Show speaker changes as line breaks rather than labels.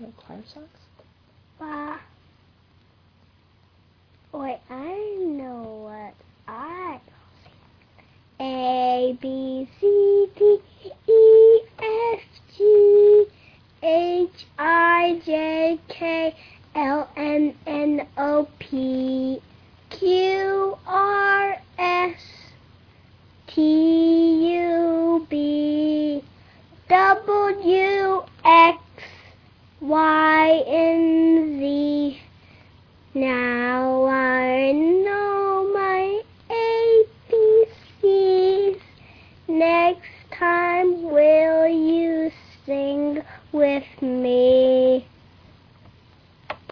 Like choir songs?
Wait, I know what I A, B, C, D, E, F, G, H, I, J, K, L, M, N, O, P, Q, R, S, T, U, B, W, X, Y, and